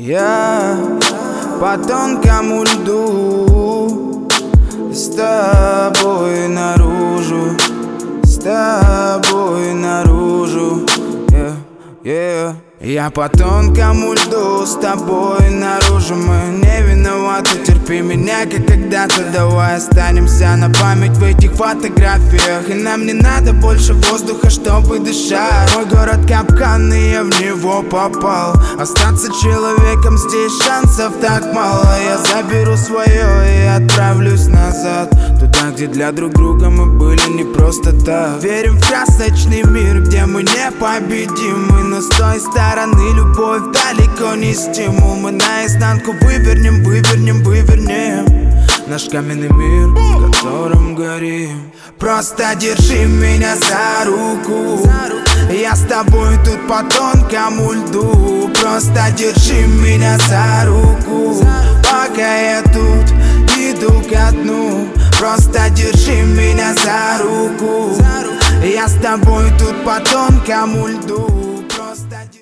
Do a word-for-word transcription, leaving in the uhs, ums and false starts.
Я по тонкому льду, с тобой наружу, с тобой наружу, yeah, yeah. Я по тонкому льду, с тобой наружу. Мы не виноваты, терпи меня, как когда-то. Давай останемся на память в этих фотографиях. И нам не надо больше воздуха, чтобы дышать. Мой город капкан, и я в него попал. Остаться человеком здесь шансов так мало. Я заберу свое и отправлюсь назад, туда, где для друг друга мы были не просто так. Верим в красочный мир, где мы непобедимы, но с той стороны любовь далеко не стимул. Мы наизнанку вывернем, вывернем, вывернем наш каменный мир, в котором горим. Просто держи меня за руку, я с тобой тут по тонкому льду. Просто держи меня за руку, пока я тут иду ко дну. Просто держи меня за руку, я с тобой тут по тонкому льду.